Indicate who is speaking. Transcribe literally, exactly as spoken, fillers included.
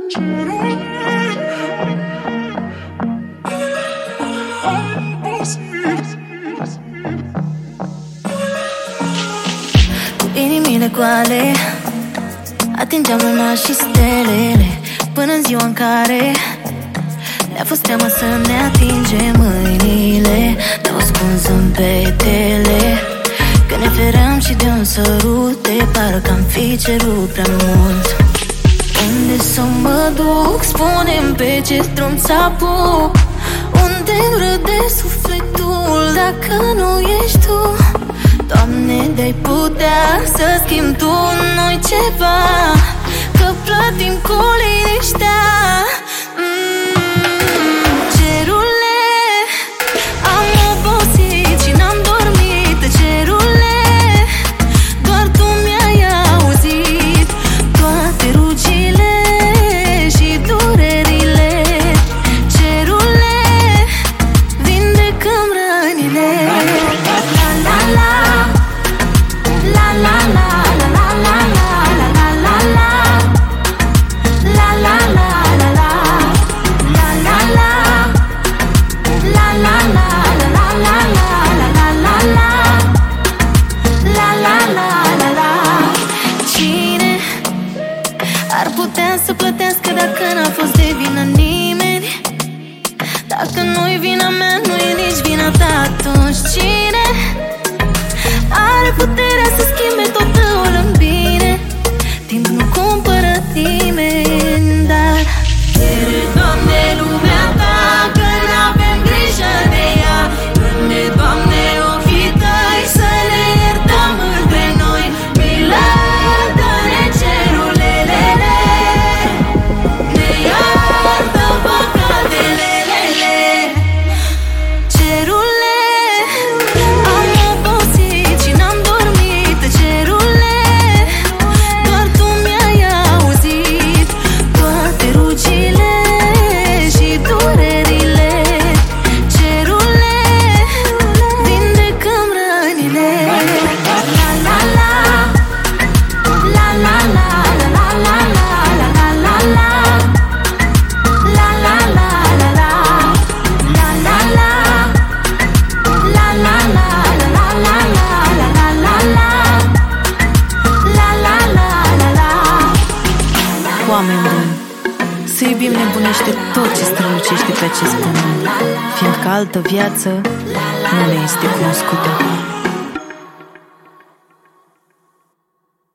Speaker 1: Inimile goale, atingeam luna și stelele, până în ziua în care ne-a fost teamă să ne atingem mâinile. Ne-au ascuns în petele, că ne feream și de un sărut, de parcă am fi cerut prea mult. Unde să mă duc, spune-mi pe ce drum să apuc, unde-mi râde sufletul dacă nu ești tu. Doamne, de-ai putea să schimbi tu noi ceva, că plătim cu liniștea. mm, Cerule, am obosit și n-am dormit. Cerule, doar tu mi-ai auzit toate rugile și durerile. Cerule, vindecă-mi rănile. Ar putea să plătească dacă n-a fost de vină nimeni? Dacă nu-i vina mea, nu e nici vina ta, atunci cine are puterea să schimbe totul în bine? Timp nu cumpără nimeni, dar cere, Doamne, lumea ta, că n-avem grijă de ea. Pune, Doamne, ochii tăi să le iertăm între noi. Milă, dă-ne cerulele, ne iartă păcatele. Cerule, am obosit și n-am dormit. Cerule, doar tu mi-ai auzit toate rugile și durerile. Cerule, vindecă-mi rănile. La la la, la la la, la la la, la la la, la la la, la la, la la la, la la la, la la la, la la la, la la la, la la. Oameni buni, să iubim nebunește tot ce strălucește pe acest pământ, fiindcă altă viață nu ne este cunoscută.